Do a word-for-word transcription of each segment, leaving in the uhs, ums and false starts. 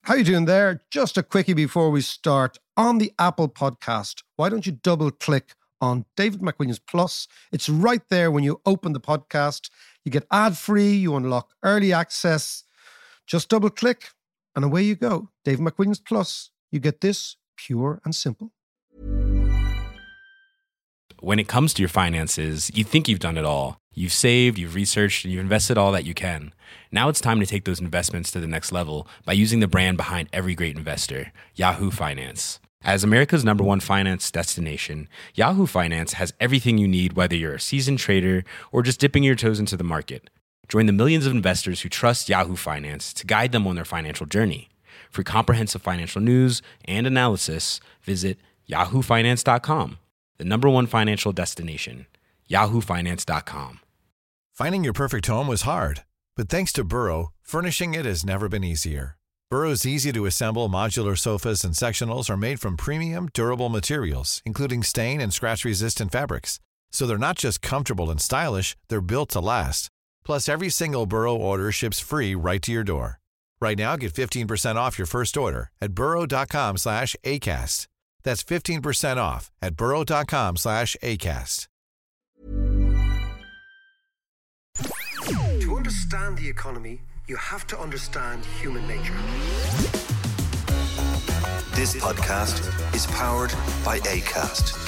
How you doing there? Just a quickie before we start. On the Apple podcast, why don't you double click on David McWilliams Plus? It's right there when you open the podcast. You get ad-free, you unlock early access. Just double click and away you go. David McWilliams Plus. You get this pure and simple. When it comes to your finances, you think you've done it all. You've saved, you've researched, and you've invested all that you can. Now it's time to take those investments to the next level by using the brand behind every great investor, Yahoo Finance. As America's number one finance destination, Yahoo Finance has everything you need, whether you're a seasoned trader or just dipping your toes into the market. Join the millions of investors who trust Yahoo Finance to guide them on their financial journey. For comprehensive financial news and analysis, visit yahoo finance dot com, the number one financial destination, yahoo finance dot com. Finding your perfect home was hard, but thanks to Burrow, furnishing it has never been easier. Burrow's easy-to-assemble modular sofas and sectionals are made from premium, durable materials, including stain and scratch-resistant fabrics. So they're not just comfortable and stylish, they're built to last. Plus, every single Burrow order ships free right to your door. Right now, get fifteen percent off your first order at burrow.com slash ACAST. That's fifteen percent off at burrow.com slash ACAST. To understand the economy, you have to understand human nature. This podcast is powered by Acast.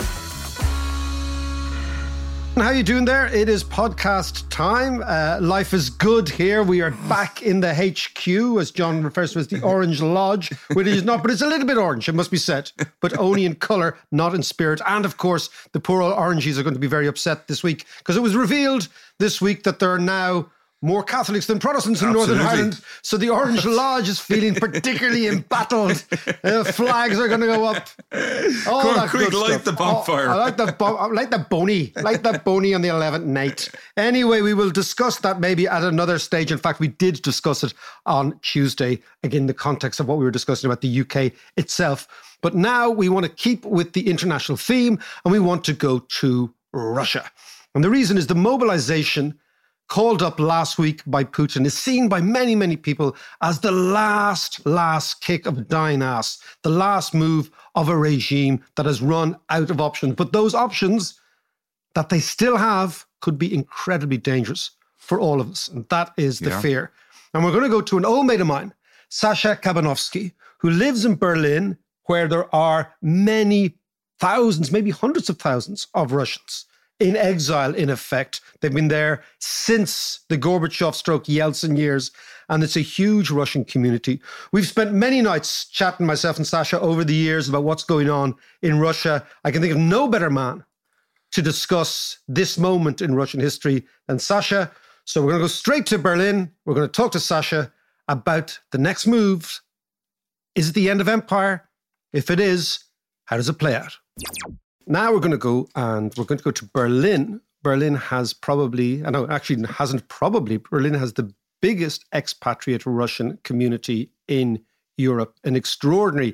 How you doing there? It is podcast time. Uh, life is good here. We are back in the H Q, as John refers to as the Orange Lodge, which is not, but it's a little bit orange, it must be said, but only in colour, not in spirit. And of course, the poor old Orangies are going to be very upset this week because it was revealed this week that there are now more Catholics than Protestants in Absolutely. Northern Ireland. So the Orange Lodge is feeling particularly embattled. Uh, flags are going to go up. All Come on, that quick, good light stuff. the bonfire. Oh, I like the bo- I like the bony. Like the bony on the eleventh night. Anyway, we will discuss that maybe at another stage. In fact, we did discuss it on Tuesday, again, in the context of what we were discussing about the U K itself. But now we want to keep with the international theme and we want to go to Russia. And the reason is the mobilization called up last week by Putin is seen by many, many people as the last, last kick of a dying ass, the last move of a regime that has run out of options. But those options that they still have could be incredibly dangerous for all of us. And that is the Yeah. fear. And we're going to go to an old mate of mine, Sasha Kabanovsky, who lives in Berlin, where there are many thousands, maybe hundreds of thousands of Russians in exile, in effect. They've been there since the Gorbachev stroke Yeltsin years, and it's a huge Russian community. We've spent many nights chatting, myself and Sasha, over the years about what's going on in Russia. I can think of no better man to discuss this moment in Russian history than Sasha. So we're going to go straight to Berlin. We're going to talk to Sasha about the next move. Is it the end of empire? If it is, how does it play out? Now we're going to go and we're going to go to Berlin. Berlin has probably, I know actually hasn't probably, Berlin has the biggest expatriate Russian community in Europe, an extraordinary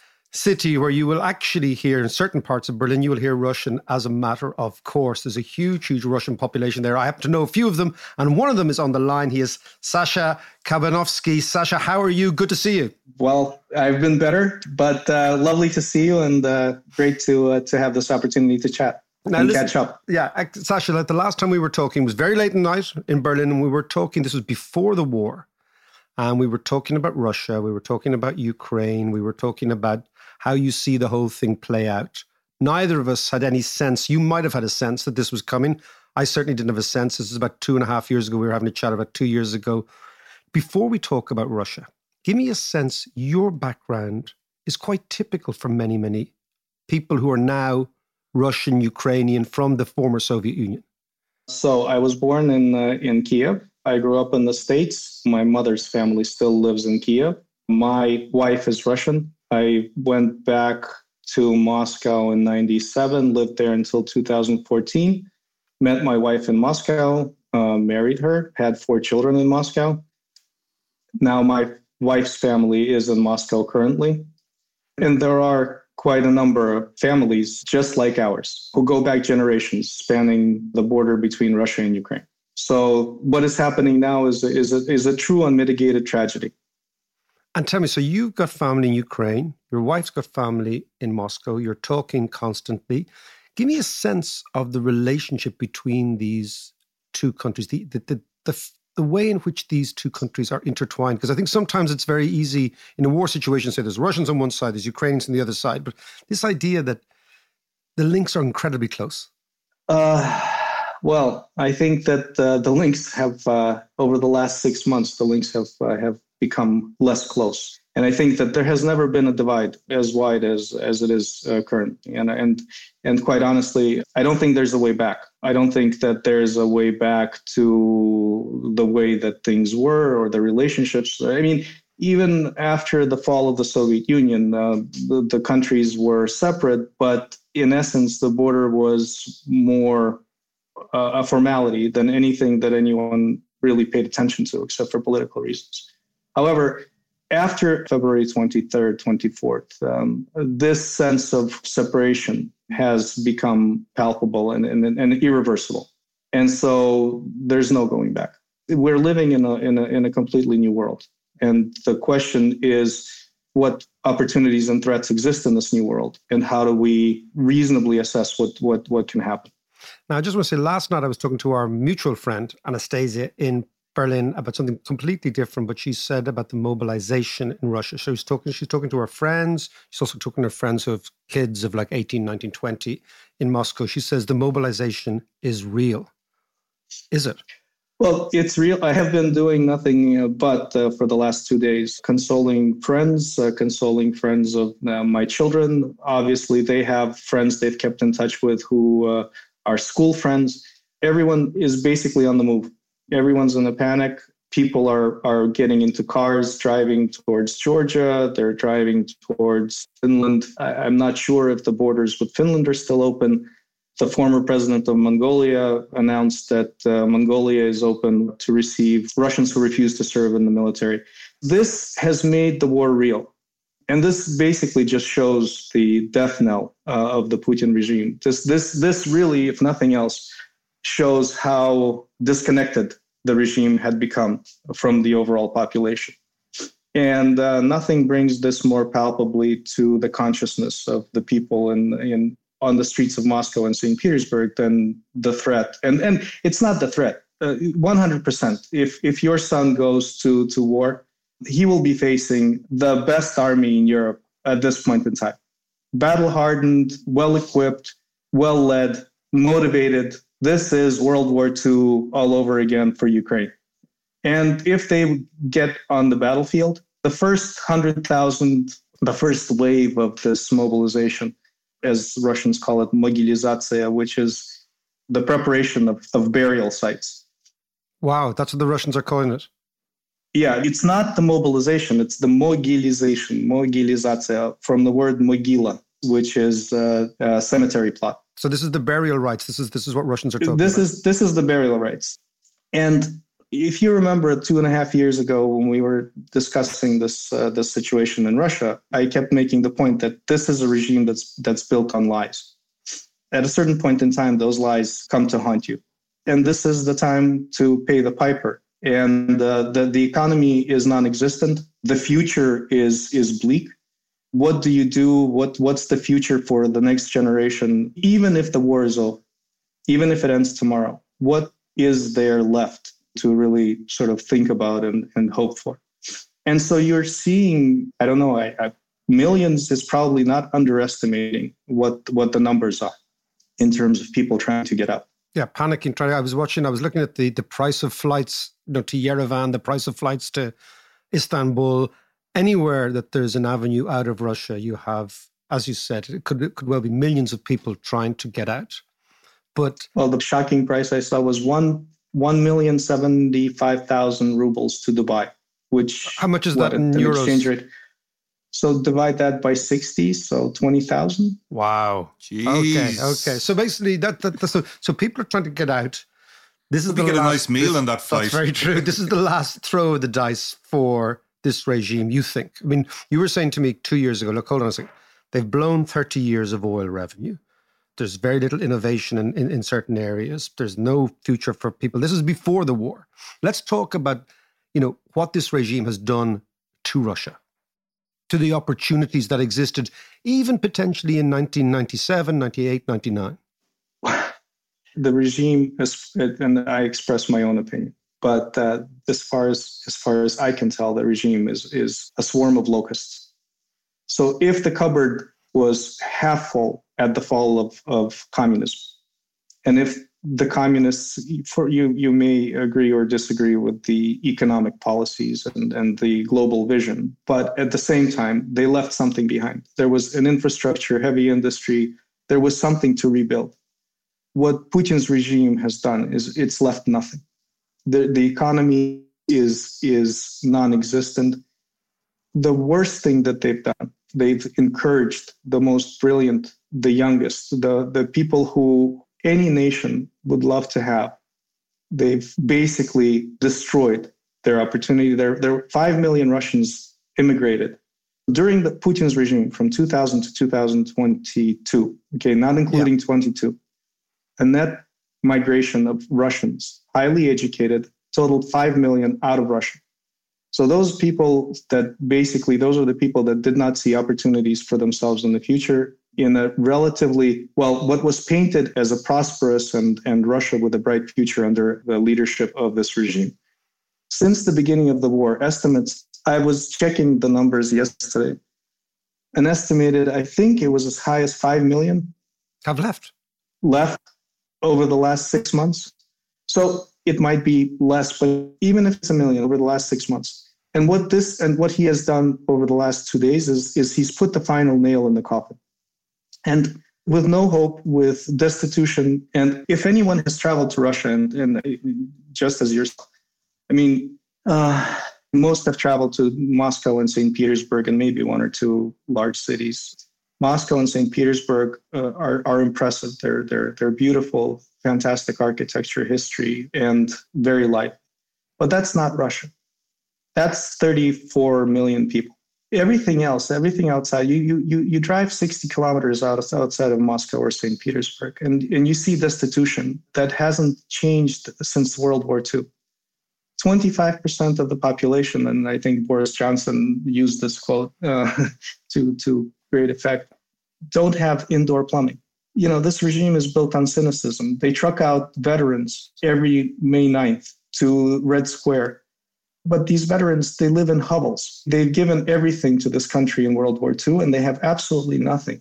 city where you will actually hear, in certain parts of Berlin, you will hear Russian as a matter of course. There's a huge, huge Russian population there. I happen to know a few of them, and one of them is on the line. He is Sasha Kabanovsky. Sasha, how are you? Good to see you. Well, I've been better, but uh, lovely to see you, and uh, great to uh, to have this opportunity to chat now, and listen, catch up. Yeah, Sasha, like the last time we were talking was very late at night in Berlin, and we were talking, this was before the war, and we were talking about Russia, we were talking about Ukraine, we were talking about how you see the whole thing play out. Neither of us had any sense. You might have had a sense that this was coming. I certainly didn't have a sense. This is about two and a half years ago. We were having a chat about two years ago. Before we talk about Russia, give me a sense. Your background is quite typical for many, many people who are now Russian, Ukrainian, from the former Soviet Union. So I was born in uh, in Kiev. I grew up in the States. My mother's family still lives in Kiev. My wife is Russian. I went back to Moscow in ninety-seven, lived there until two thousand fourteen, met my wife in Moscow, uh, married her, had four children in Moscow. Now my wife's family is in Moscow currently. And there are quite a number of families just like ours who go back generations spanning the border between Russia and Ukraine. So what is happening now is, is, a, is a true unmitigated tragedy. And tell me, so you've got family in Ukraine, your wife's got family in Moscow, you're talking constantly. Give me a sense of the relationship between these two countries, the the the, the, the way in which these two countries are intertwined. Because I think sometimes it's very easy in a war situation to say there's Russians on one side, there's Ukrainians on the other side. But this idea that the links are incredibly close. Uh, well, I think that uh, the links have, uh, over the last six months, the links have uh, have become less close. And I think that there has never been a divide as wide as as it is uh, currently. And and and quite honestly, I don't think there's a way back. I don't think that there's a way back to the way that things were or the relationships. I mean, even after the fall of the Soviet Union, uh, the, the countries were separate, but in essence, the border was more uh, a formality than anything that anyone really paid attention to, except for political reasons. However, after February twenty-third, twenty-fourth, um, this sense of separation has become palpable and, and, and irreversible. And so there's no going back. We're living in a, in a, in a completely new world. And the question is, what opportunities and threats exist in this new world? And how do we reasonably assess what, what, what can happen? Now, I just want to say, last night I was talking to our mutual friend, Anastasia, in Berlin about something completely different, but she said about the mobilization in Russia. So she's talking, she's talking to her friends. She's also talking to her friends who have kids of like eighteen, nineteen, twenty in Moscow. She says the mobilization is real. Is it? Well, it's real. I have been doing nothing uh, but uh, for the last two days, consoling friends, uh, consoling friends of uh, my children. Obviously, they have friends they've kept in touch with who uh, are school friends. Everyone is basically on the move. Everyone's in a panic. People are are getting into cars, driving towards Georgia. They're driving towards Finland. I, I'm not sure if the borders with Finland are still open. The former president of Mongolia announced that uh, Mongolia is open to receive Russians who refuse to serve in the military. This has made the war real. And this basically just shows the death knell uh, of the Putin regime. This, this, this really, if nothing else, shows how disconnected the regime had become from the overall population. And uh, nothing brings this more palpably to the consciousness of the people in, in on the streets of Moscow and Saint Petersburg than the threat. And and it's not the threat. Uh, one hundred percent. If if your son goes to, to war, he will be facing the best army in Europe at this point in time. Battle-hardened, well-equipped, well-led, motivated. This is World War Two all over again for Ukraine. And if they get on the battlefield, the first one hundred thousand, the first wave of this mobilization, as Russians call it, mogilizatsiya, which is the preparation of, of burial sites. Wow, that's what the Russians are calling it. Yeah, it's not the mobilization, it's the mogilization, mogilizatsiya, from the word mogila, which is uh, a cemetery plot. So this is the burial rites. This is this is what Russians are talking this about. Is, this is the burial rites. And if you remember two and a half years ago when we were discussing this uh, this situation in Russia, I kept making the point that this is a regime that's that's built on lies. At a certain point in time, those lies come to haunt you. And this is the time to pay the piper. And uh, the, the economy is non-existent. The future is is bleak. What do you do? What What's the future for the next generation? Even if the war is over, even if it ends tomorrow, what is there left to really sort of think about and, and hope for? And so you're seeing, I don't know, I, I, millions is probably not underestimating what, what the numbers are in terms of people trying to get out. Yeah, panicking. Trying. I was watching, I was looking at the, the price of flights, you know, to Yerevan, the price of flights to Istanbul. Anywhere that there's an avenue out of Russia, you have, as you said, it could, it could well be millions of people trying to get out. But well, the shocking price I saw was one one million seventy five thousand rubles to Dubai, which how much is what, that in an euros? Exchange rate. So divide that by sixty, so twenty thousand. Wow. Jeez. Okay. Okay. So basically, that, that that's so, so people are trying to get out. This is we the get last, a nice meal this, on that flight. That's very true. This is the last throw of the dice for this regime, you think? I mean, you were saying to me two years ago, look, hold on a second. They've blown thirty years of oil revenue. There's very little innovation in, in, in certain areas. There's no future for people. This is before the war. Let's talk about, you know, what this regime has done to Russia. to the opportunities that existed, even potentially in nineteen ninety-seven, ninety-eight, ninety-nine? The regime, is, and I express my own opinion, but uh, as far as as far as I can tell, the regime is is a swarm of locusts. So if the cupboard was half full at the fall of, of communism, and if the communists, for you, you may agree or disagree with the economic policies and, and the global vision, but at the same time, they left something behind. There was an infrastructure, heavy industry. There was something to rebuild. What Putin's regime has done is it's left nothing. The, the economy is, is non-existent. The worst thing that they've done, they've encouraged the most brilliant, the youngest, the, the people who any nation would love to have. They've basically destroyed their opportunity. There, there were five million Russians immigrated during the Putin's regime from two thousand to two thousand twenty-two, okay, not including yeah. twenty-two. A net migration of Russians, highly educated, totaled five million out of Russia. So those people that basically, those are the people that did not see opportunities for themselves in the future in a relatively, well, what was painted as a prosperous and, and Russia with a bright future under the leadership of this regime. Since the beginning of the war, estimates, I was checking the numbers yesterday, an estimated, I think it was as high as five million have left. Left over the last six months. So it might be less, but even if it's a million over the last six months. And what this and what he has done over the last two days is, is he's put the final nail in the coffin. And with no hope, with destitution, and if anyone has traveled to Russia, and, and just as yourself, I mean, uh, most have traveled to Moscow and Saint Petersburg and maybe one or two large cities. Moscow and Saint Petersburg uh, are, are impressive. They're, they're, they're beautiful, fantastic architecture, history, and very light. But that's not Russia. That's thirty-four million people. Everything else, everything outside, you you you you drive sixty kilometers out of, outside of Moscow or Saint Petersburg, and, and you see destitution that hasn't changed since World War Two. twenty-five percent of the population, and I think Boris Johnson used this quote uh, to, to great effect, don't have indoor plumbing. You know, this regime is built on cynicism. They truck out veterans every May ninth to Red Square. But these veterans, they live in hovels. They've given everything to this country in World War Two, and they have absolutely nothing.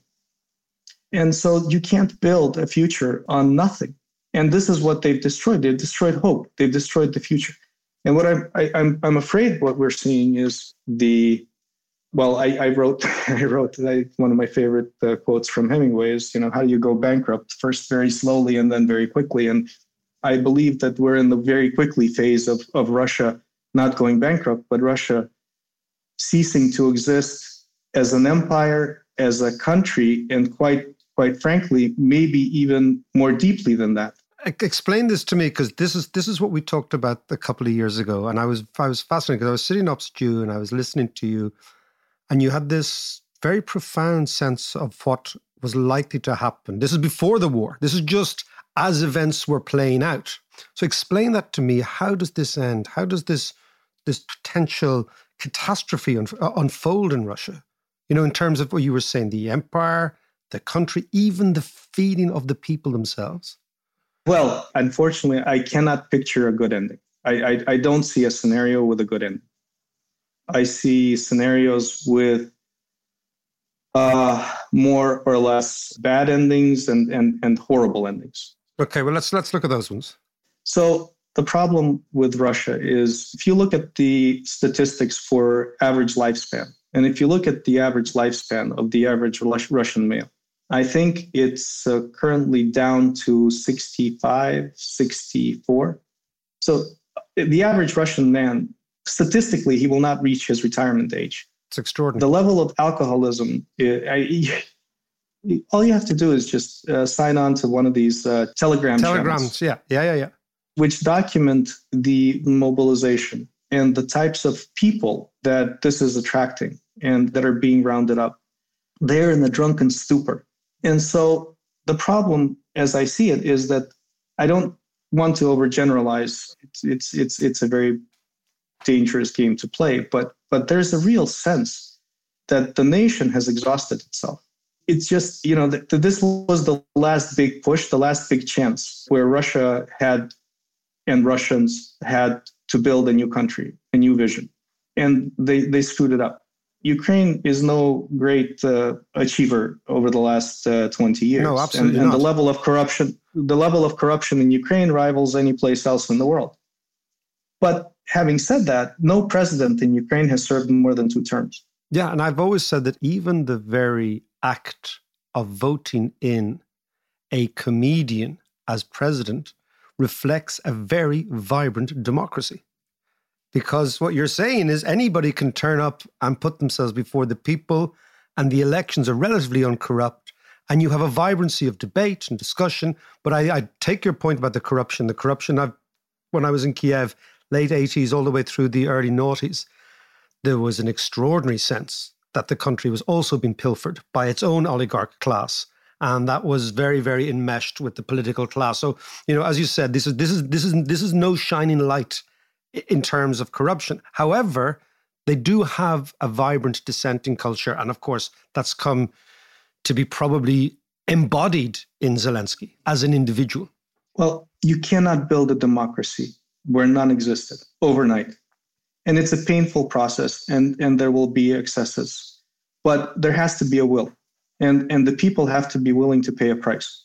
And so you can't build a future on nothing. And this is what they've destroyed. They've destroyed hope. They've destroyed the future. And what I'm, I, I'm, I'm afraid what we're seeing is the, well, I, I wrote, I wrote I, one of my favorite uh, quotes from Hemingway is, you know, how do you go bankrupt? First very slowly and then very quickly. And I believe that we're in the very quickly phase of, of Russia not going bankrupt, but Russia ceasing to exist as an empire, as a country, and quite, quite frankly, maybe even more deeply than that. Explain this to me, because this is this is what we talked about a couple of years ago, and I was I was fascinated because I was sitting opposite you and I was listening to you, and you had this very profound sense of what was likely to happen. This is before the war. This is just as events were playing out. So explain that to me. How does this end? How does this this potential catastrophe un- unfold in Russia? You know, in terms of what you were saying, the empire, the country, even the feeling of the people themselves. Well, unfortunately, I cannot picture a good ending. I, I, I don't see a scenario with a good ending. I see scenarios with uh, more or less bad endings and, and, and horrible endings. Okay, well, let's let's look at those ones. So the problem with Russia is if you look at the statistics for average lifespan, and if you look at the average lifespan of the average Russian male, I think it's uh, currently down to sixty-five, sixty-four. So the average Russian man, statistically, he will not reach his retirement age. It's extraordinary. The level of alcoholism, I, I, all you have to do is just uh, sign on to one of these uh, telegram Telegrams, channels, yeah, yeah, yeah, yeah, which document the mobilization and the types of people that this is attracting and that are being rounded up. They're in the drunken stupor. And so the problem, as I see it, is that I don't want to overgeneralize. It's it's it's it's a very dangerous game to play, but but there's a real sense that the nation has exhausted itself. It's just, you know, that this was the last big push, the last big chance where Russia had and Russians had to build a new country, a new vision. And they, they screwed it up. Ukraine is no great uh, achiever over the last uh, twenty years. No, absolutely and, and not. the level of corruption, the level of corruption in Ukraine rivals any place else in the world. But having said that, no president in Ukraine has served more than two terms. Yeah, and I've always said that even the very act of voting in a comedian as president reflects a very vibrant democracy. Because what you're saying is anybody can turn up and put themselves before the people, and the elections are relatively uncorrupt, and you have a vibrancy of debate and discussion. But I, I take your point about the corruption. The corruption, I've, when I was in Kiev, late eighties, all the way through the early noughties, there was an extraordinary sense that the country was also being pilfered by its own oligarch class. And that was very, very enmeshed with the political class. So, you know, as you said, this is this is this is this is no shining light in terms of corruption. However, they do have a vibrant dissenting culture. And of course, that's come to be probably embodied in Zelensky as an individual. Well, you cannot build a democracy where none existed overnight. And it's a painful process, and, and there will be excesses. But there has to be a will. And, and the people have to be willing to pay a price.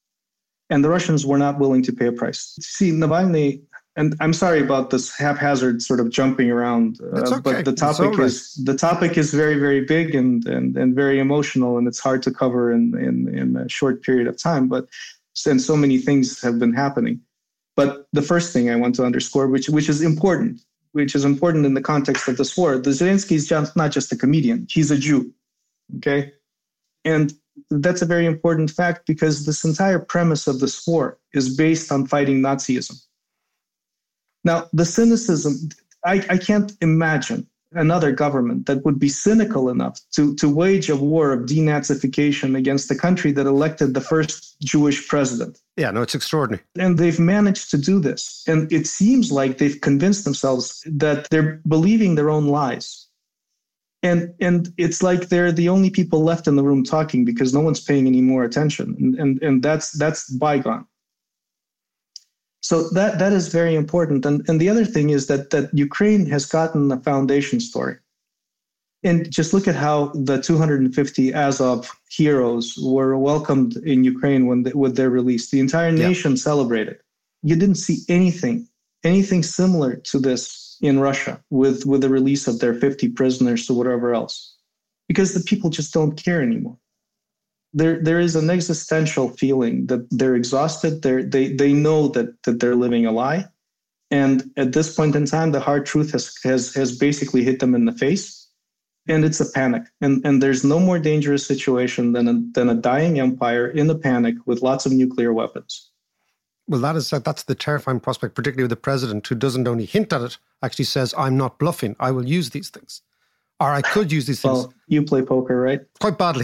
And the Russians were not willing to pay a price. See, Navalny, and I'm sorry about this haphazard sort of jumping around, uh, okay. but the topic right. is the topic is very, very big and, and, and very emotional, and it's hard to cover in, in, in a short period of time. But since so many things have been happening. But the first thing I want to underscore, which which is important, which is important in the context of this war, the Zelensky is just not just a comedian; he's a Jew. Okay, and that's a very important fact because this entire premise of this war is based on fighting Nazism. Now, the cynicism, I, I can't imagine another government that would be cynical enough to, to wage a war of denazification against a country that elected the first Jewish president. Yeah, no, it's extraordinary. And they've managed to do this. And it seems like they've convinced themselves that they're believing their own lies. And and it's like they're the only people left in the room talking because no one's paying any more attention. And and, and that's that's bygone. So that that is very important. And, and the other thing is that, that Ukraine has gotten a foundation story. And just look at how the two hundred fifty Azov heroes were welcomed in Ukraine when they, with their release. The entire nation yeah. celebrated. You didn't see anything, anything similar to this in Russia with, with the release of their fifty prisoners or whatever else, because the people just don't care anymore. There, there is an existential feeling that they're exhausted. They're, they, they know that, that they're living a lie. And at this point in time, the hard truth has, has, has basically hit them in the face. And it's a panic. And, and there's no more dangerous situation than a, than a dying empire in a panic with lots of nuclear weapons. Well, that is, that's the terrifying prospect, particularly with the president who doesn't only hint at it, actually says, I'm not bluffing. I will use these things. Or I could use these things. Well, you play poker, right? Quite badly.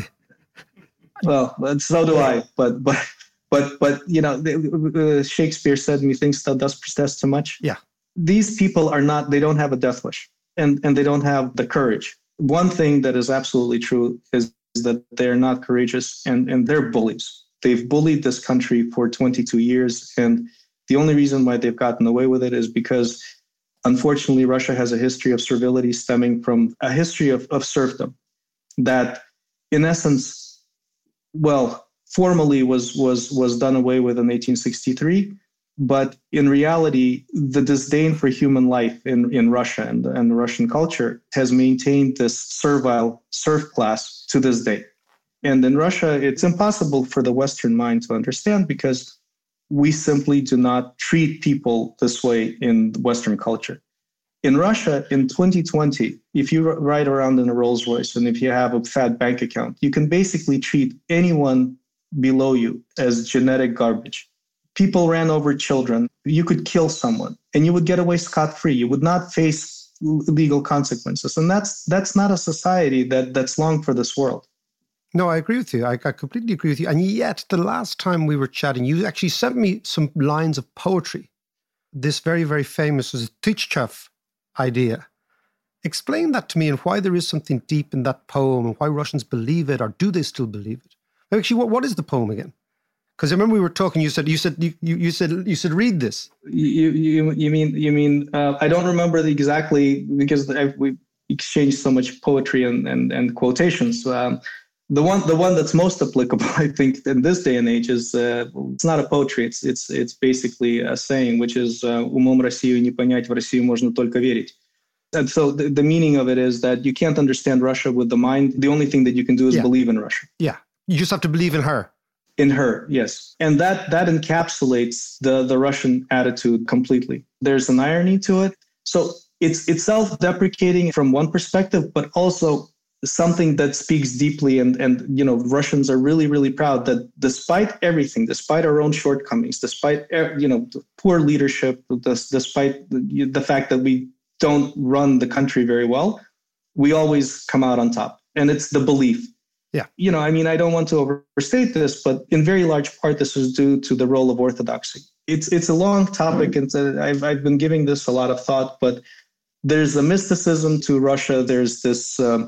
Well, so do I. But, but, but, but you know, uh, Shakespeare said, methinks thou dost protest too much. Yeah. These people are not, they don't have a death wish, and, and they don't have the courage. One thing that is absolutely true is, is that they're not courageous, and, and they're bullies. They've bullied this country for twenty-two years. And the only reason why they've gotten away with it is because, unfortunately, Russia has a history of servility stemming from a history of, of serfdom that, in essence, well, formally was, was, was done away with in eighteen sixty-three. But in reality, the disdain for human life in, in Russia and, and the Russian culture has maintained this servile serf class to this day. And in Russia, it's impossible for the Western mind to understand because we simply do not treat people this way in the Western culture. In Russia, in twenty twenty, if you ride around in a Rolls Royce and if you have a fat bank account, you can basically treat anyone below you as genetic garbage. People ran over children. You could kill someone and you would get away scot-free. You would not face legal consequences. And that's that's not a society that, that's long for this world. No, I agree with you. I, I completely agree with you. And yet, the last time we were chatting, you actually sent me some lines of poetry. This very, very famous was a Tchaikovsky idea. Explain that to me and why there is something deep in that poem and why Russians believe it, or do they still believe it? Actually, what, what is the poem again? Because I remember we were talking. You said you said you, you said you said read this. You you you mean you mean uh, I don't remember the exactly because we exchanged so much poetry and and, and quotations. Um, the one the one that's most applicable, I think, in this day and age is uh, it's not a poetry. It's it's it's basically a saying, which is "Умом Россию не понять, в Россию можно только верить." And so the, the meaning of it is that you can't understand Russia with the mind. The only thing that you can do is yeah. believe in Russia. Yeah, you just have to believe in her. In her, yes. And that that encapsulates the, the Russian attitude completely. There's an irony to it. So it's it's self-deprecating from one perspective, but also something that speaks deeply. And, and you know, Russians are really, really proud that despite everything, despite our own shortcomings, despite, you know, poor leadership, despite the, the fact that we don't run the country very well, we always come out on top. And it's the belief. Yeah. You know, I mean, I don't want to overstate this, but in very large part, this is due to the role of orthodoxy. It's it's a long topic, and I've I've been giving this a lot of thought. But there's a mysticism to Russia. There's this um,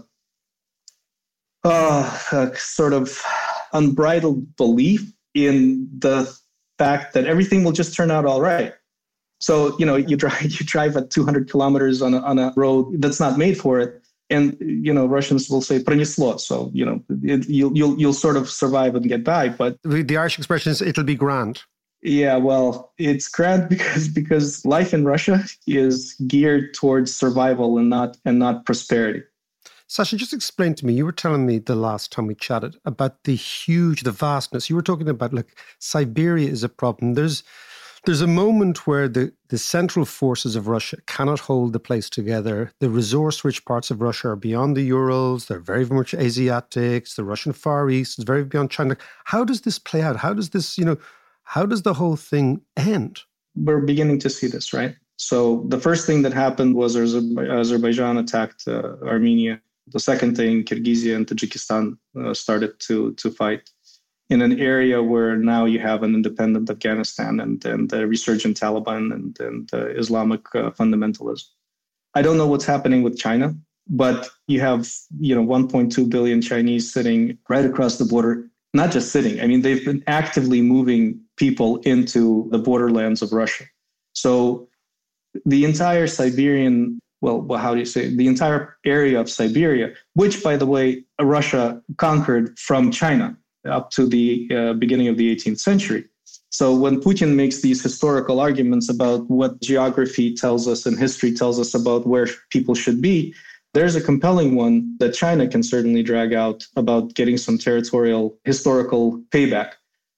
uh, uh, sort of unbridled belief in the fact that everything will just turn out all right. So you know, you drive you drive at two hundred kilometers on a, on a road that's not made for it. And, you know, Russians will say pronесло. So, you know, it, you'll, you'll, you'll sort of survive and get by. But the Irish expression is it'll be grand. Yeah, well, it's grand because because life in Russia is geared towards survival and not and not prosperity. Sasha, just explain to me, you were telling me the last time we chatted about the huge, the vastness. You were talking about like Siberia is a problem. There's There's a moment where the, the central forces of Russia cannot hold the place together. The resource-rich parts of Russia are beyond the Urals. They're very much Asiatics. The Russian Far East is very beyond China. How does this play out? How does this, you know, how does the whole thing end? We're beginning to see this, right? So the first thing that happened was Azerbaijan attacked uh, Armenia. The second thing, Kyrgyzia and Tajikistan uh, started to to fight in an area where now you have an independent Afghanistan and, and the resurgent Taliban and, and uh, Islamic uh, fundamentalism. I don't know what's happening with China, but you have, you know, one point two billion Chinese sitting right across the border, not just sitting. I mean, they've been actively moving people into the borderlands of Russia. So the entire Siberian, well, well, how do you say, the entire area of Siberia, which, by the way, Russia conquered from China up to the uh, beginning of the eighteenth century. So when Putin makes these historical arguments about what geography tells us and history tells us about where people should be, there's a compelling one that China can certainly drag out about getting some territorial historical payback.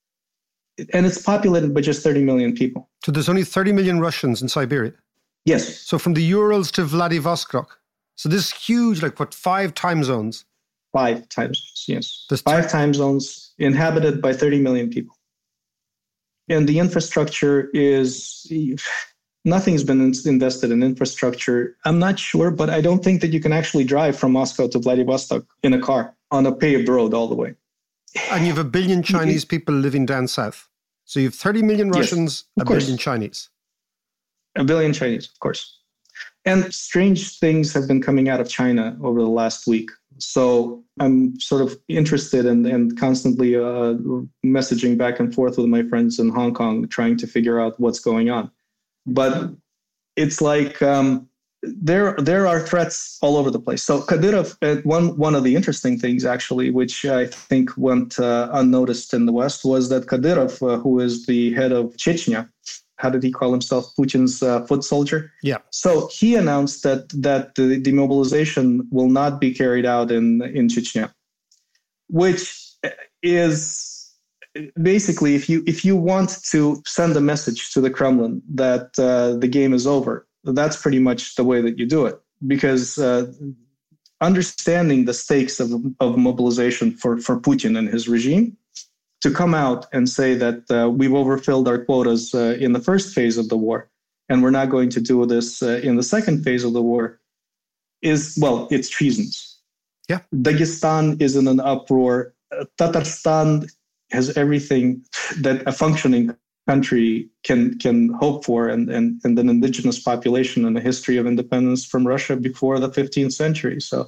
And it's populated by just thirty million people. So there's only thirty million Russians in Siberia? Yes. So from the Urals to Vladivostok. So this huge, like what, five time zones? Five time zones, yes. There's five t- time zones inhabited by thirty million people. And the infrastructure is, nothing's been invested in infrastructure. I'm not sure, but I don't think that you can actually drive from Moscow to Vladivostok in a car on a paved road all the way. And you have a billion Chinese people living down south. So you have thirty million Russians, yes, a course. billion Chinese. A billion Chinese, of course. And strange things have been coming out of China over the last week. So I'm sort of interested in, and constantly uh, messaging back and forth with my friends in Hong Kong, trying to figure out what's going on. But it's like um, there there are threats all over the place. So Kadyrov, uh, one, one of the interesting things, actually, which I think went uh, unnoticed in the West, was that Kadyrov, uh, who is the head of Chechnya, how did he call himself? Putin's uh, foot soldier. Yeah. So he announced that that the demobilization will not be carried out in in Chechnya, which is basically if you if you want to send a message to the Kremlin that uh, the game is over, that's pretty much the way that you do it. Because uh, understanding the stakes of of mobilization for for Putin and his regime, to come out and say that uh, we've overfilled our quotas uh, in the first phase of the war, and we're not going to do this uh, in the second phase of the war, is, well, it's treasonous. Yeah. Dagestan is in an uproar. Uh, Tatarstan has everything that a functioning country can can hope for, and, and, and an indigenous population and a history of independence from Russia before the fifteenth century. So,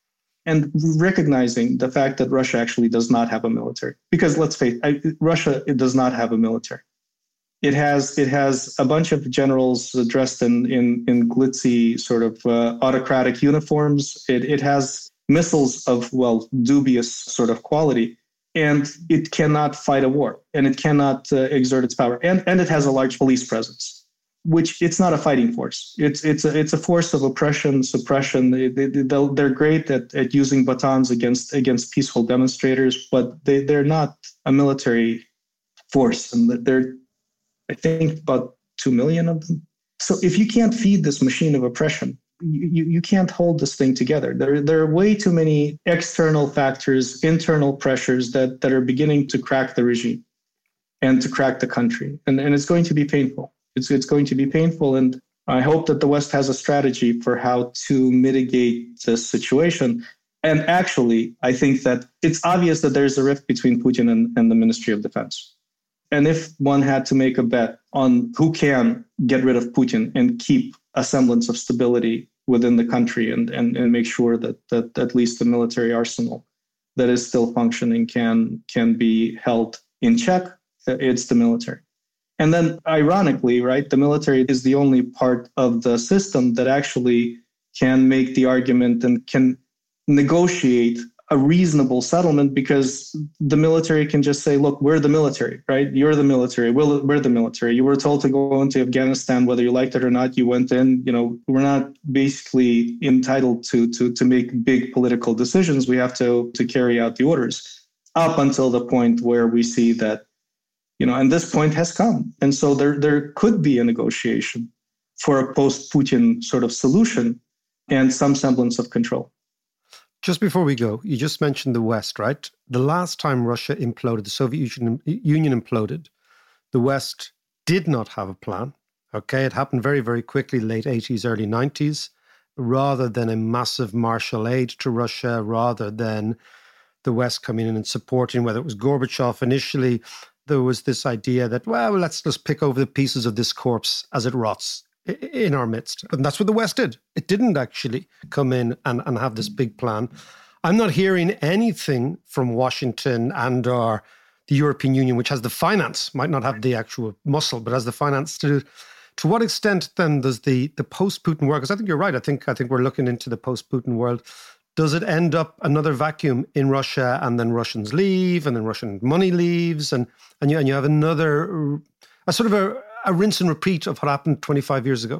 and recognizing the fact that Russia actually does not have a military, because let's face it, Russia it does not have a military. It has it has a bunch of generals dressed in in, in glitzy sort of uh, autocratic uniforms. It it has missiles of, well, dubious sort of quality, and it cannot fight a war, and it cannot uh, exert its power, and and it has a large police presence, which it's not a fighting force. It's it's a it's a force of oppression, suppression. They, they, they're great at, at using batons against against peaceful demonstrators, but they they're not a military force, and they're, I think, about two million of them. So if you can't feed this machine of oppression, you, you can't hold this thing together. There, there are way too many external factors, internal pressures that, that are beginning to crack the regime and to crack the country. And, and it's going to be painful. It's, it's going to be painful. And I hope that the West has a strategy for how to mitigate this situation. And actually, I think that it's obvious that there's a rift between Putin and, and the Ministry of Defense. And if one had to make a bet on who can get rid of Putin and keep a semblance of stability within the country and, and, and make sure that, that at least the military arsenal that is still functioning can, can be held in check, it's the military. And then ironically, right, the military is the only part of the system that actually can make the argument and can negotiate a reasonable settlement, because the military can just say, look, we're the military, right? You're the military. We're, we're the military. You were told to go into Afghanistan, whether you liked it or not, you went in. You know, we're not basically entitled to, to, to make big political decisions. We have to, to carry out the orders up until the point where we see that, you know, and this point has come. And so there, there could be a negotiation for a post-Putin sort of solution and some semblance of control. Just before we go, you just mentioned the West, right? The last time Russia imploded, the Soviet Union imploded, the West did not have a plan. Okay, it happened very, very quickly, late eighties, early nineties. Rather than a massive Marshall aid to Russia, rather than the West coming in and supporting, whether it was Gorbachev initially, there was this idea that, well, let's just pick over the pieces of this corpse as it rots in our midst. And that's what the West did. It didn't actually come in and, and have this big plan. I'm not hearing anything from Washington and or the European Union, which has the finance, might not have the actual muscle, but has the finance to do it. To what extent then does the, the post-Putin world, because I think you're right, I think I think we're looking into the post-Putin world, does it end up another vacuum in Russia, and then Russians leave, and then Russian money leaves, and and you, and you have another, a sort of a, a rinse and repeat of what happened twenty-five years ago?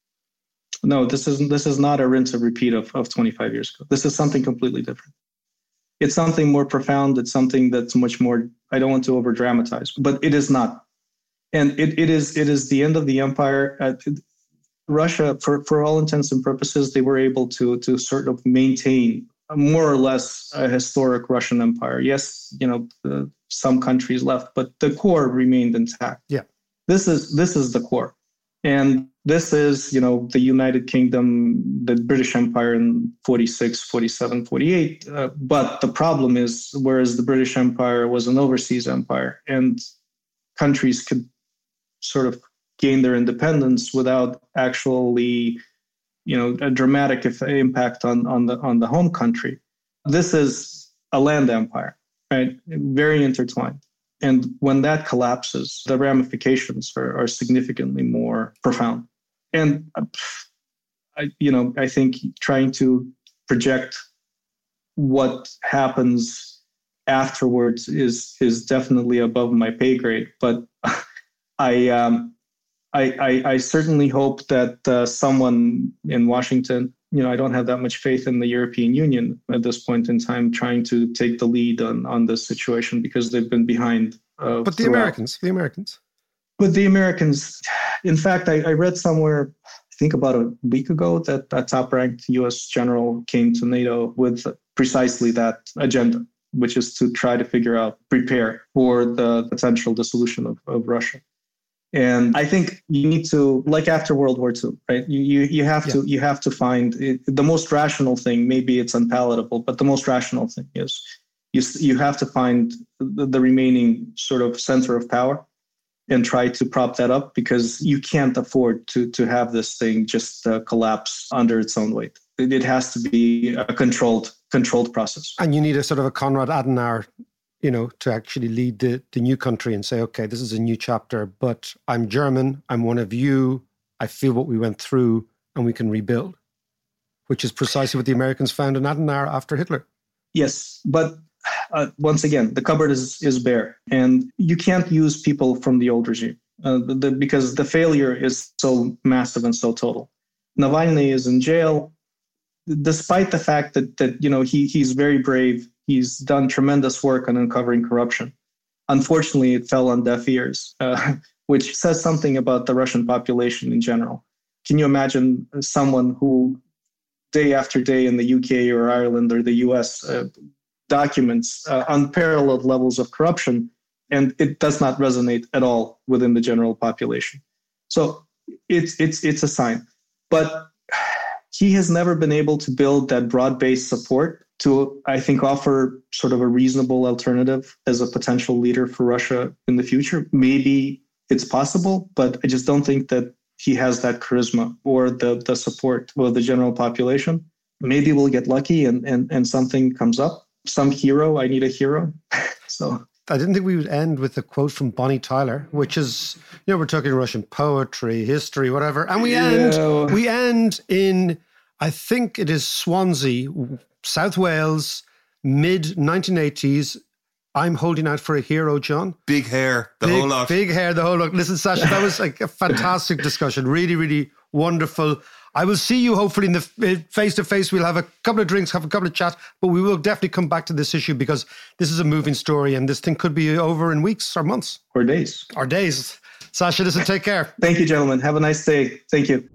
No, this is this is not a rinse and repeat of, of twenty-five years ago. This is something completely different. It's something more profound. It's something that's much more, I don't want to over dramatize, but it is not. And it, it is it is the end of the empire. Uh, Russia, for, for all intents and purposes, they were able to, to sort of maintain a more or less a historic Russian empire. Yes, you know, the, some countries left, but the core remained intact. Yeah. This is this is the core. And this is, you know, the United Kingdom, the British Empire in forty-six, forty-seven, forty-eight. Uh, but the problem is, whereas the British Empire was an overseas empire and countries could sort of gain their independence without actually, you know, a dramatic impact on, on the on the home country. This is a land empire, right? Very intertwined. And when that collapses, the ramifications are, are significantly more profound. And, I, you know, I think trying to project what happens afterwards is is definitely above my pay grade. But I, um, I, I, I certainly hope that uh, someone in Washington, you know, I don't have that much faith in the European Union at this point in time, trying to take the lead on, on this situation, because they've been behind. Uh, but the throughout. Americans, the Americans. But the Americans, in fact, I, I read somewhere, I think about a week ago, that a top-ranked U S general came to NATO with precisely that agenda, which is to try to figure out, prepare for the potential dissolution of, of Russia. And I think you need to, like after World War Two, right? You you, you have yeah. to you have to find it, the most rational thing. Maybe it's unpalatable, but the most rational thing is you you have to find the, the remaining sort of center of power, and try to prop that up, because you can't afford to, to have this thing just uh, collapse under its own weight. It, it has to be a controlled controlled process. And you need a sort of a Konrad Adenauer, you know, to actually lead the, the new country and say, okay, this is a new chapter, but I'm German, I'm one of you, I feel what we went through, and we can rebuild, which is precisely what the Americans found in Adenauer after Hitler. Yes, but uh, once again, the cupboard is, is bare, and you can't use people from the old regime uh, the, because the failure is so massive and so total. Navalny is in jail, despite the fact that, that you know, he he's very brave. He's done tremendous work on uncovering corruption. Unfortunately, it fell on deaf ears, uh, which says something about the Russian population in general. Can you imagine someone who day after day in the U K or Ireland or the U S uh, documents uh, unparalleled levels of corruption, and it does not resonate at all within the general population? So it's it's it's a sign. But he has never been able to build that broad-based support to, I think, offer sort of a reasonable alternative as a potential leader for Russia in the future. Maybe it's possible, but I just don't think that he has that charisma or the, the support of the general population. Maybe we'll get lucky and, and, and something comes up. Some hero, I need a hero. So I didn't think we would end with a quote from Bonnie Tyler, which is, you know, we're talking Russian poetry, history, whatever. And we end, yeah. we end in, I think it is Swansea, South Wales, mid nineteen eighties. I'm holding out for a hero, John. Big hair, the big, whole lot. Big hair, the whole lot. Listen, Sasha, that was like a fantastic discussion. Really, really wonderful. I will see you hopefully in the face-to-face. We'll have a couple of drinks, have a couple of chats, but we will definitely come back to this issue because this is a moving story and this thing could be over in weeks or months. Or days. Or days. Sasha, listen, take care. Thank you, gentlemen. Have a nice day. Thank you.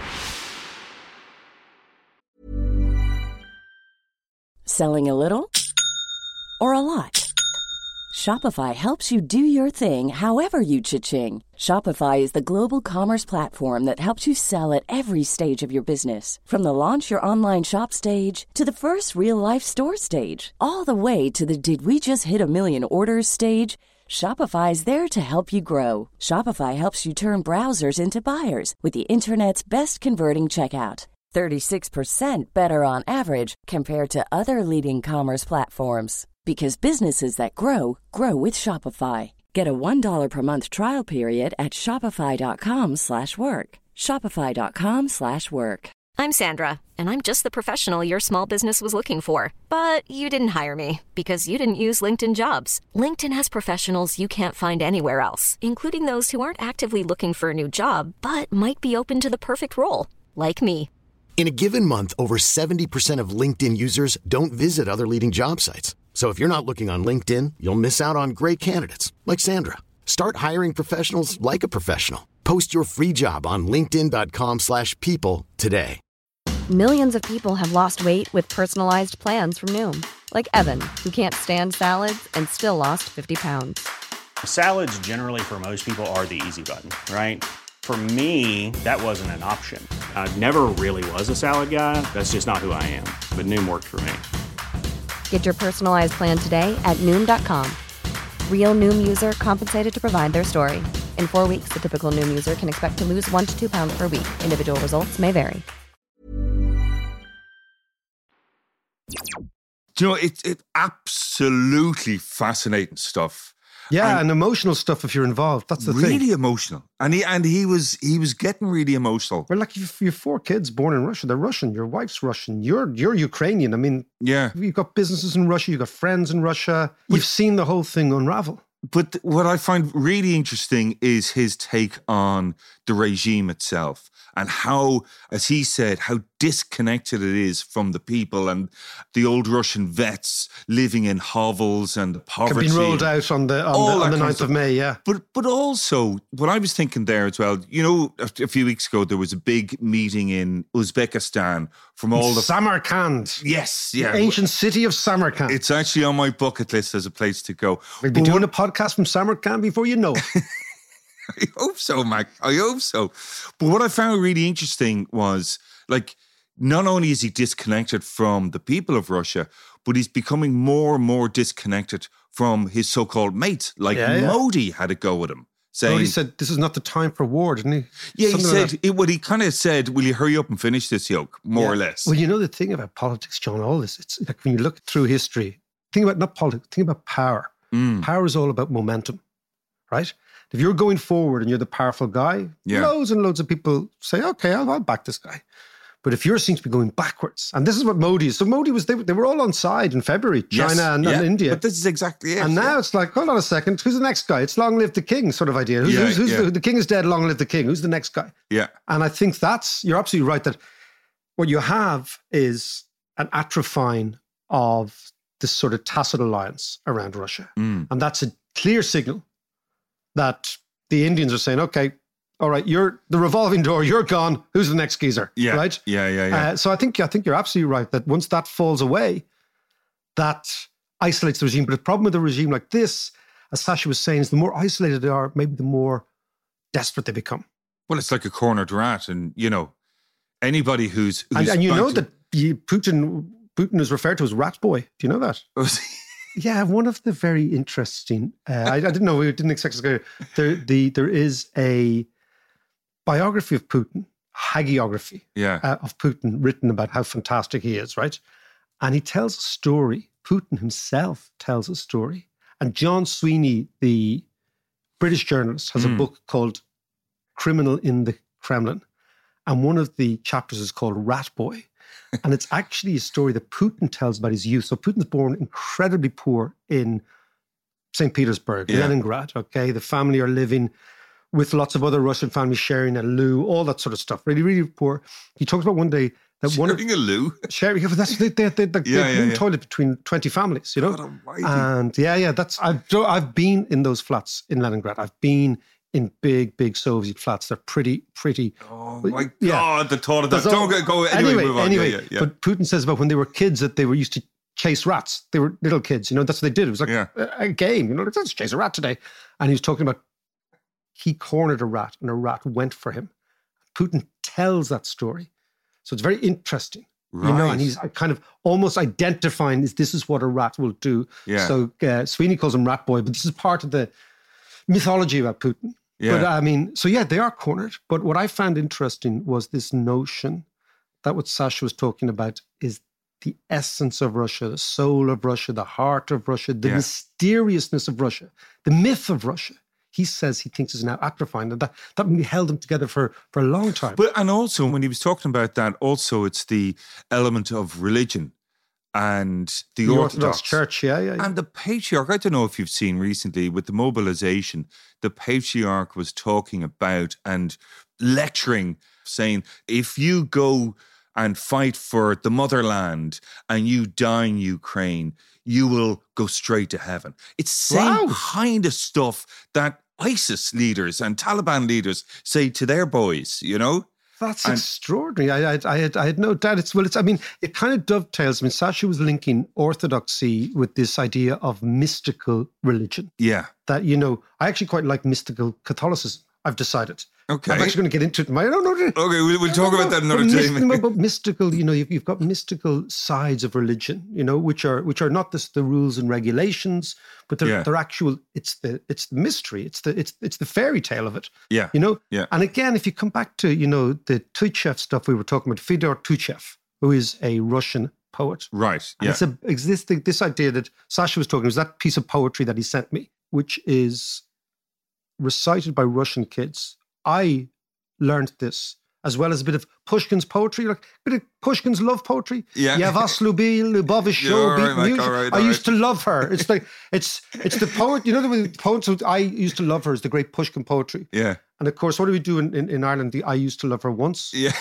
Selling a little or a lot? Shopify helps you do your thing however you cha-ching. Shopify is the global commerce platform that helps you sell at every stage of your business. From the launch your online shop stage to the first real-life store stage, all the way to the did we just hit a million orders stage. Shopify is there to help you grow. Shopify helps you turn browsers into buyers with the internet's best converting checkout. thirty-six percent better on average compared to other leading commerce platforms. Because businesses that grow, grow with Shopify. Get a one dollar per month trial period at shopify.com slash work. Shopify.com slash work. I'm Sandra, and I'm just the professional your small business was looking for. But you didn't hire me because you didn't use LinkedIn Jobs. LinkedIn has professionals you can't find anywhere else, including those who aren't actively looking for a new job, but might be open to the perfect role, like me. In a given month, over seventy percent of LinkedIn users don't visit other leading job sites. So if you're not looking on LinkedIn, you'll miss out on great candidates like Sandra. Start hiring professionals like a professional. Post your free job on linkedin.com slash people today. Millions of people have lost weight with personalized plans from Noom. Like Evan, who can't stand salads and still lost fifty pounds. Salads generally for most people are the easy button, right? For me, that wasn't an option. I never really was a salad guy. That's just not who I am. But Noom worked for me. Get your personalized plan today at Noom dot com. Real Noom user compensated to provide their story. In four weeks, the typical Noom user can expect to lose one to two pounds per week. Individual results may vary. Do you know, it's it absolutely fascinating stuff. Yeah, and, and emotional stuff if you're involved. That's the really thing. Really emotional. And he and he was he was getting really emotional. Well, like you've, you've four kids born in Russia. They're Russian. Your wife's Russian. You're you're Ukrainian. I mean, yeah. You've got businesses in Russia. You've got friends in Russia. But, you've seen the whole thing unravel. But what I find really interesting is his take on the regime itself and how, as he said, how disconnected it is from the people and the old Russian vets living in hovels and poverty. Been rolled out on the on the, on the ninth of May, yeah. But but also, what I was thinking there as well, you know, a, a few weeks ago, there was a big meeting in Uzbekistan from all the... Samarkand. Yes, yeah. The ancient city of Samarkand. It's actually on my bucket list as a place to go. We'll be but doing what, a podcast from Samarkand before you know it. I hope so, Mac. I hope so. But what I found really interesting was, like, not only is he disconnected from the people of Russia, but he's becoming more and more disconnected from his so-called mates. Like yeah, yeah. Modi had a go with him. saying... Oh, he said, this is not the time for war, didn't he? Yeah, Something he like said, it, well, he kind of said, will you hurry up and finish this yoke, more yeah. or less. Well, you know the thing about politics, John, all this, it's like when you look through history, think about not politics, think about power. Mm. Power is all about momentum, right? If you're going forward and you're the powerful guy, Yeah. loads and loads of people say, okay, I'll, I'll back this guy. But if you're seen to be going backwards, and this is what Modi is. So Modi was, they, they were all on side in February, China Yes, and, yeah, and India. But this is exactly it. And now yeah. it's like, hold on a second, who's the next guy? It's long live the king sort of idea. Who's, Yeah, who's, who's yeah. the, the king is dead, long live the king. Who's the next guy? Yeah. And I think that's, you're absolutely right that what you have is an atrophying of this sort of tacit alliance around Russia. Mm. And that's a clear signal that the Indians are saying, okay, all right, you're the revolving door, you're gone. Who's the next geezer? Yeah. Right? Yeah, yeah, yeah. Uh, so I think I think you're absolutely right that once that falls away, that isolates the regime. But the problem with a regime like this, as Sasha was saying, is the more isolated they are, maybe the more desperate they become. Well, it's like a cornered rat. And, you know, anybody who's... And, who's and you know back to- that you, Putin Putin is referred to as Rat Boy. Do you know that? Yeah, one of the very interesting... Uh, I, I didn't know, we didn't expect to go. There, the, there is a biography of Putin, hagiography Yeah. uh, of Putin written about how fantastic he is, right? And he tells a story. Putin himself tells a story. And John Sweeney, the British journalist, has Mm. a book called Criminal in the Kremlin. And one of the chapters is called Rat Boy. And it's actually a story that Putin tells about his youth. So Putin's born incredibly poor in Saint Petersburg, Yeah. Leningrad, okay? The family are living with lots of other Russian families sharing a loo, all that sort of stuff. Really, really poor. He talks about one day that one of... Sharing a loo? Sharing, but that's, they, they, they, they, Yeah, they yeah, yeah. toilet between twenty families, you know? God almighty. And yeah, yeah, that's... I've, do- I've been in those flats in Leningrad. I've been in big, big Soviet flats. They're pretty, pretty... Oh, my Yeah. God, the thought of that. There's all- Don't go... Anyway, anyway, move on. anyway, Yeah, yeah, yeah. but Putin says about when they were kids that they were used to chase rats. They were little kids, you know, that's what they did. It was like Yeah. a, a game, you know, like, let's chase a rat today. And he was talking about he cornered a rat and a rat went for him. Putin tells that story. So it's very interesting. You know, Right. and he's kind of almost identifying is this is what a rat will do. Yeah. So uh, Sweeney calls him Rat Boy, but this is part of the mythology about Putin. Yeah. But I mean, so yeah, they are cornered. But what I found interesting was this notion that what Sasha was talking about is the essence of Russia, the soul of Russia, the heart of Russia, the Yeah. mysteriousness of Russia, the myth of Russia. He says he thinks is now atrophying, and that, that held them together for, for a long time. But and also when he was talking about that, also it's the element of religion and the, the Orthodox, Orthodox Church, yeah, yeah, yeah. and the patriarch. I don't know if you've seen recently with the mobilization, the patriarch was talking about and lecturing, saying, if you go and fight for the motherland and you die in Ukraine, you will go straight to heaven. It's the same Wow. kind of stuff that ISIS leaders and Taliban leaders say to their boys, you know? That's And- extraordinary. I, I, I, had, I had no doubt. It's well. It's. I mean, it kind of dovetails. I mean, Sasha was linking orthodoxy with this idea of mystical religion. Yeah. That you know, I actually quite like mystical Catholicism. I've decided. Okay. I'm actually going to get into it. I don't know. Okay, we'll, we'll talk about that another but time. myst- but- but mystical, you know, you've, you've got mystical sides of religion, you know, which are which are not just the rules and regulations, but they're Yeah. they're actual. It's the it's the mystery. It's the it's it's the fairy tale of it. Yeah. You know. Yeah. And again, if you come back to you know the Tuchev stuff we were talking about, Fyodor Tuchev, who is a Russian poet. Right. And Yeah. it's a, existing this idea that Sasha was talking was that piece of poetry that he sent me, which is recited by Russian kids. I learned this as well as a bit of Pushkin's poetry, like a bit of Pushkin's love poetry. Yeah. Yeah, vas lubi, lubovish Yeah, show, all beat right, Mike, music. all right, I all used right. to love her. It's like it's it's the poet. You know the poets. who- I used to love her is the great Pushkin poetry. Yeah. And of course, what do we do in, in, in Ireland? The I used to love her once. Yeah.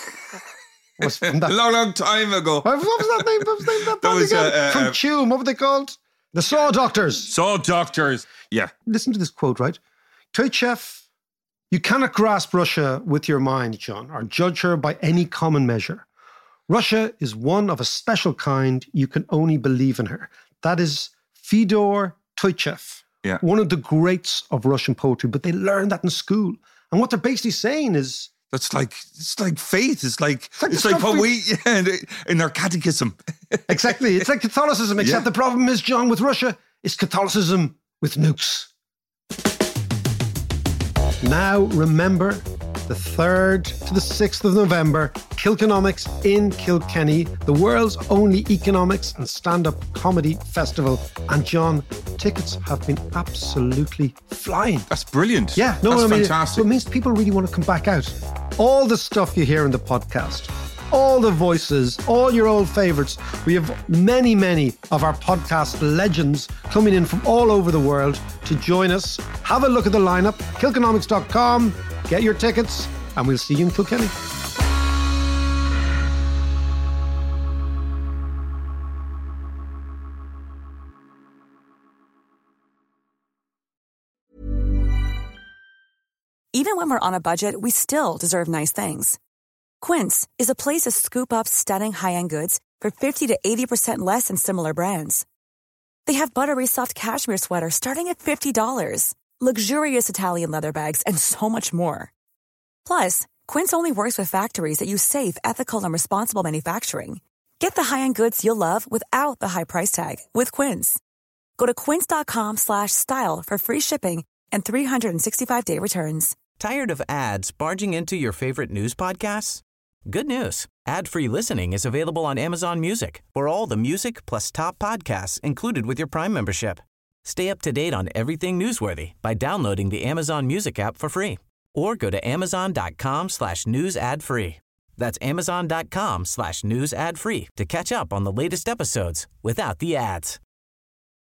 Was from A that. long, long time ago. What was that name? What was the name of that That band was, again? uh, uh, From uh, Tume. What were they called? The Saw Doctors. Saw doctors. Yeah. Listen to this quote, right? Tuchev, you cannot grasp Russia with your mind, John, or judge her by any common measure. Russia is one of a special kind. You can only believe in her. That is Fyodor Tuchev, Yeah. one of the greats of Russian poetry, but they learn that in school. And what they're basically saying is, That's like it's like faith. It's like like it's the like stuff what we- we yeah, in, in our catechism. exactly, it's like Catholicism, except Yeah. the problem is, John, with Russia, it's Catholicism with nukes. Now, remember, the third to the sixth of November, Kilkenomics in Kilkenny, the world's only economics and stand-up comedy festival. And John, tickets have been absolutely flying. That's brilliant. Yeah, no, That's I mean, fantastic. So it means people really want to come back out. All the stuff you hear in the podcast, all the voices, all your old favourites. We have many, many of our podcast legends coming in from all over the world to join us. Have a look at the lineup, kilkenomics dot com. Get your tickets, and we'll see you in Kilkenny. Even when we're on a budget, we still deserve nice things. Quince is a place to scoop up stunning high-end goods for fifty to eighty percent less than similar brands. They have buttery soft cashmere sweaters starting at fifty dollars, luxurious Italian leather bags, and so much more. Plus, Quince only works with factories that use safe, ethical, and responsible manufacturing. Get the high-end goods you'll love without the high price tag with Quince. Go to quince.com slash style for free shipping and three sixty-five day returns. Tired of ads barging into your favorite news podcasts? Good news. Ad-free listening is available on Amazon Music for all the music plus top podcasts included with your Prime membership. Stay up to date on everything newsworthy by downloading the Amazon Music app for free or go to amazon.com slash news ad free. That's amazon.com slash news ad free to catch up on the latest episodes without the ads.